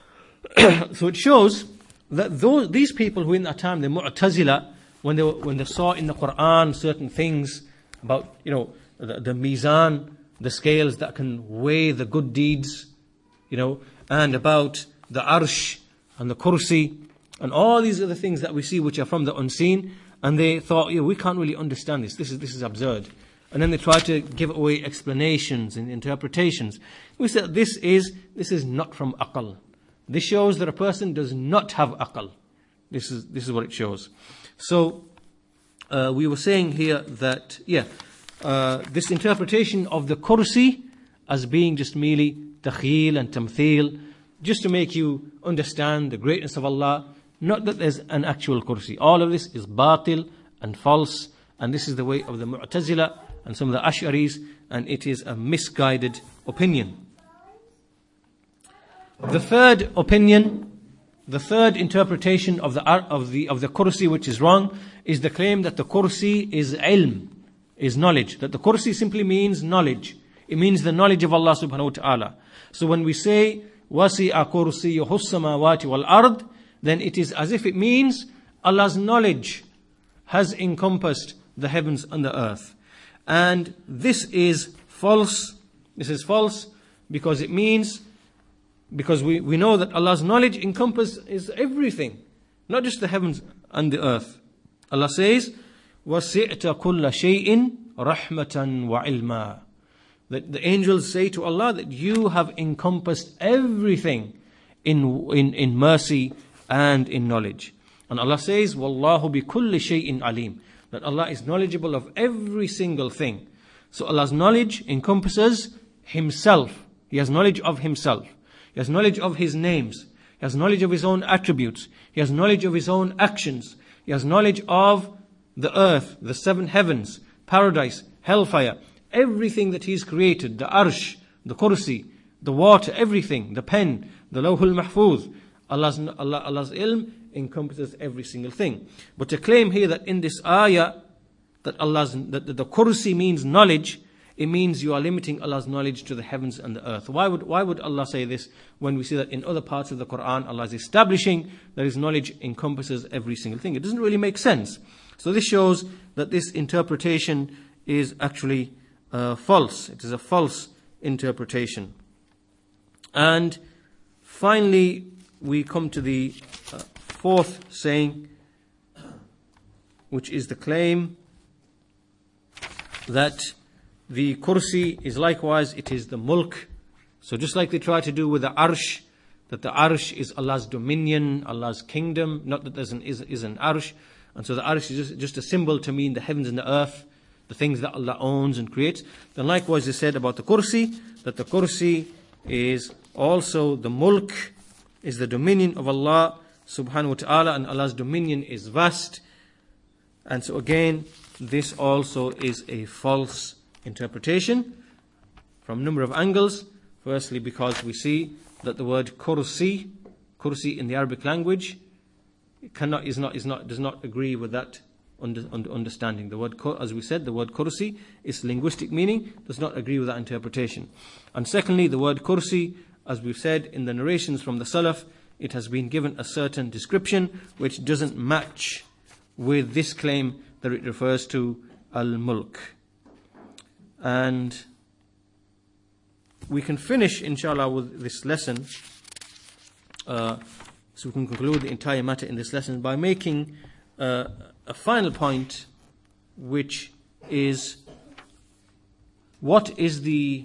A: So it shows that those, these people who in that time, the Mu'tazila, when they, were, when they saw in the Quran certain things about, you know, the, the mizan, the scales that can weigh the good deeds, you know, and about the arsh and the kursi, and all these other things that we see which are from the unseen, and they thought, yeah, we can't really understand this. This is this is absurd. And then they tried to give away explanations and interpretations. We said this is this is not from aql. This shows that a person does not have aql. This is this is what it shows. So uh, we were saying here that yeah, uh, this interpretation of the kursi as being just merely takhyil and tamthil, just to make you understand the greatness of Allah. Not that there's an actual kursi. All of this is batil and false, and this is the way of the Mu'tazila and some of the Ash'aris, and it is a misguided opinion. The third opinion, the third interpretation of the of the of the kursi which is wrong, is the claim that the kursi is ilm, is knowledge. That the kursi simply means knowledge. It means the knowledge of Allah subhanahu wa ta'ala. So when we say wasi'a kursiyuhu as-samawati wal ard, then it is as if it means Allah's knowledge has encompassed the heavens and the earth. And this is false. This is false because it means, because we, we know that Allah's knowledge encompasses everything, not just the heavens and the earth. Allah says, وَسِعْتَ كُلَّ شَيْءٍ رَحْمَةً وَعِلْمًا. That the angels say to Allah that you have encompassed everything in, in, in mercy and in knowledge. And Allah says, Wallahu bi kulli shay'in alim. That Allah is knowledgeable of every single thing. So Allah's knowledge encompasses Himself. He has knowledge of Himself. He has knowledge of His names. He has knowledge of His own attributes. He has knowledge of His own actions. He has knowledge of the earth, the seven heavens, paradise, hellfire, everything that He's created, the arsh, the kursi, the water, everything, the pen, the lawhul mahfuz. Allah's, Allah, Allah's ilm encompasses every single thing. But to claim here that in this ayah that Allah's that the, the kursi means knowledge, it means you are limiting Allah's knowledge to the heavens and the earth. Why would why would Allah say this when we see that in other parts of the Quran Allah is establishing that His knowledge encompasses every single thing? It doesn't really make sense. So this shows that this interpretation is actually uh, false. It is a false interpretation. And finally, we come to the uh, fourth saying, which is the claim that the kursi is likewise, it is the mulk. So just like they try to do with the arsh, that the arsh is Allah's dominion, Allah's kingdom, not that there's an, is, is an arsh. And so the arsh is just, just a symbol to mean the heavens and the earth, the things that Allah owns and creates. Then likewise they said about the kursi, that the kursi is also the mulk, is the dominion of Allah subhanahu wa ta'ala, and Allah's dominion is vast. And so again, this also is a false interpretation from a number of angles. Firstly, because we see that the word kursi, kursi in the Arabic language, cannot is not is not does not agree with that under, under understanding. The word, as we said, the word kursi, its linguistic meaning does not agree with that interpretation. And secondly, the word kursi, as we've said in the narrations from the Salaf, it has been given a certain description which doesn't match with this claim that it refers to al-mulk. And we can finish, inshallah, with this lesson. Uh, so we can conclude the entire matter in this lesson by making uh, a final point, which is, what is the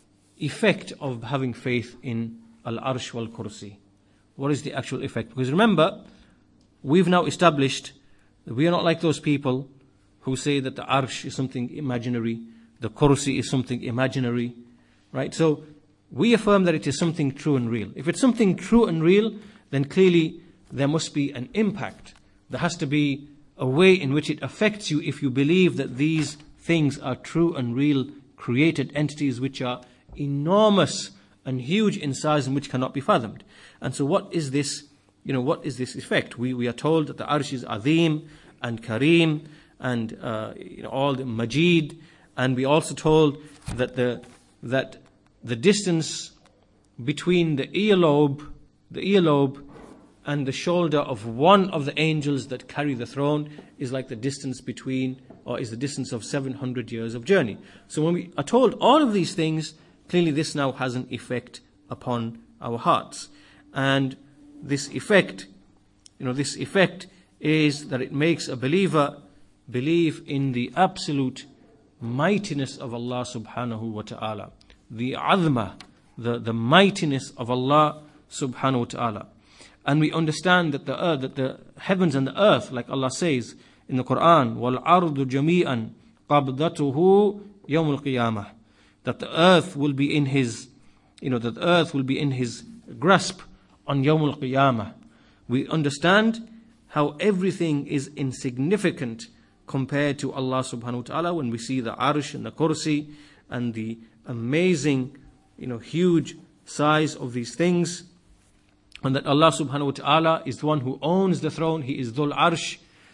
A: effect of having faith in Al-Arsh wal-Kursi? What is the actual effect? Because remember, we've now established that we are not like those people who say that the Arsh is something imaginary, the Kursi is something imaginary, right? So we affirm that it is something true and real. If it's something true and real, then clearly there must be an impact. There has to be a way in which it affects you if you believe that these things are true and real, created entities which are enormous and huge in size and which cannot be fathomed. And so what is this, you know, what is this effect? We we are told that the Arsh is Azim and Kareem and uh, you know, all the Majid, and we also told that the that the distance between the earlobe, the earlobe and the shoulder of one of the angels that carry the throne is like the distance between, or is the distance of seven hundred years of journey. So when we are told all of these things, clearly this now has an effect upon our hearts. And this effect, you know, this effect is that it makes a believer believe in the absolute mightiness of Allah subhanahu wa ta'ala. The azma, the, the mightiness of Allah subhanahu wa ta'ala. And we understand that the earth, that the heavens and the earth, like Allah says in the Quran, وَالْأَرْضُ جَمِيعًا قَبْضَتُهُ يَوْمُ الْقِيَامَةِ, that the earth will be in his, you know, that the earth will be in his grasp on Yawm al-Qiyamah. We understand how everything is insignificant compared to Allah subhanahu wa ta'ala when we see the Arsh and the Kursi and the amazing, you know, huge size of these things. And that Allah subhanahu wa ta'ala is the one who owns the throne. He is Dhul Arsh.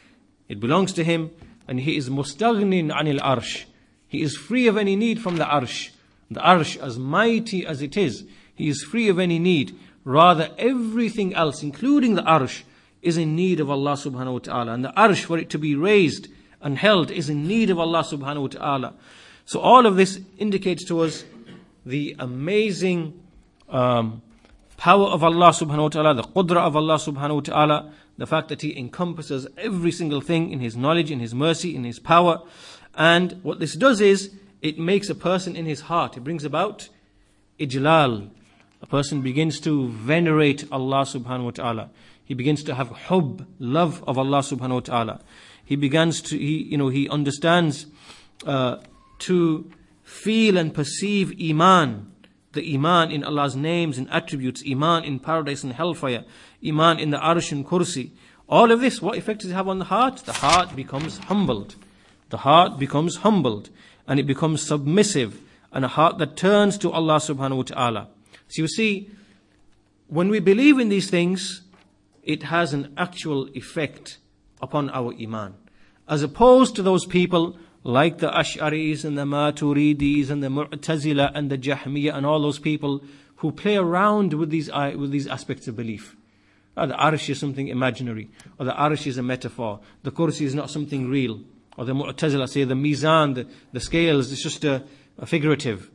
A: It belongs to him. And he is mustaghnin anil Arsh. He is free of any need from the Arsh. The Arsh, as mighty as it is, he is free of any need. Rather, everything else, including the Arsh, is in need of Allah subhanahu wa ta'ala. And the Arsh, for it to be raised and held, is in need of Allah subhanahu wa ta'ala. So all of this indicates to us the amazing um, power of Allah subhanahu wa ta'ala, the qudra of Allah subhanahu wa ta'ala, the fact that He encompasses every single thing in His knowledge, in His mercy, in His power. And what this does is, it makes a person in his heart, it brings about ijlal. A person begins to venerate Allah subhanahu wa ta'ala. He begins to have hub, love of Allah subhanahu wa ta'ala. He begins to, he, you know, he understands uh, to feel and perceive iman, the iman in Allah's names and attributes, iman in paradise and hellfire, iman in the Arsh and Kursi. All of this, what effect does it have on the heart? The heart becomes humbled. The heart becomes humbled and it becomes submissive, and a heart that turns to Allah subhanahu wa ta'ala. So you see, when we believe in these things, it has an actual effect upon our iman. As opposed to those people like the Ash'aris and the Maturidis and the Mu'tazila and the Jahmiyyah and all those people who play around with these with these aspects of belief. Oh, the Arsh is something imaginary, or the Arsh is a metaphor, the Kursi is not something real, or the Mu'tazila say the Mizan, the, the scales, is just a, a figurative.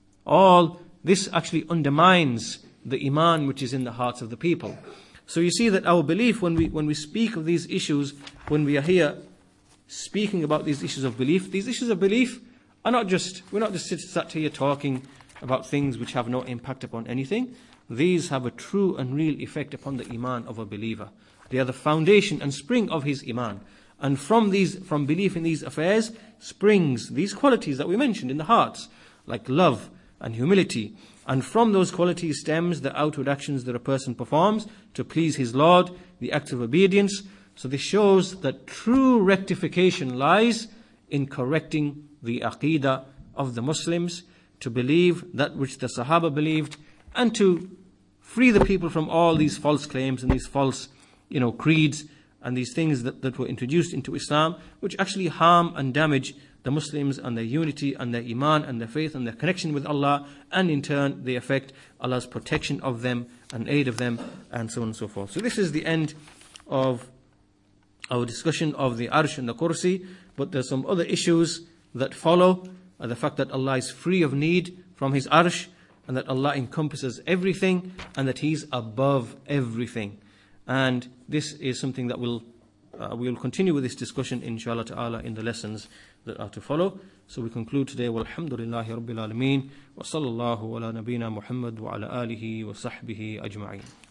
A: All this actually undermines the iman which is in the hearts of the people. So you see that our belief, when we when we speak of these issues, when we are here speaking about these issues of belief, these issues of belief are not just, we're not just sat here talking about things which have no impact upon anything. These have a true and real effect upon the iman of a believer. They are the foundation and spring of his iman. And from these, from belief in these affairs, springs these qualities that we mentioned in the hearts, like love and humility. And from those qualities stems the outward actions that a person performs to please his Lord, the acts of obedience. So this shows that true rectification lies in correcting the aqeedah of the Muslims, to believe that which the Sahaba believed, and to free the people from all these false claims and these false, you know, creeds and these things that, that were introduced into Islam, which actually harm and damage the Muslims and their unity and their iman and their faith and their connection with Allah, and in turn they affect Allah's protection of them and aid of them, and so on and so forth. So this is the end of our discussion of the Arsh and the Kursi, but there's some other issues that follow, uh, the fact that Allah is free of need from His arsh, and that Allah encompasses everything, and that He's above everything. And this is something that will uh, we will continue with this discussion inshallah ta'ala in the lessons that are to follow. So we conclude today, walhamdulillahi rabbil alameen, wa sallallahu ala nabiyyina Muhammad wa ala alihi wa sahbihi ajma'in.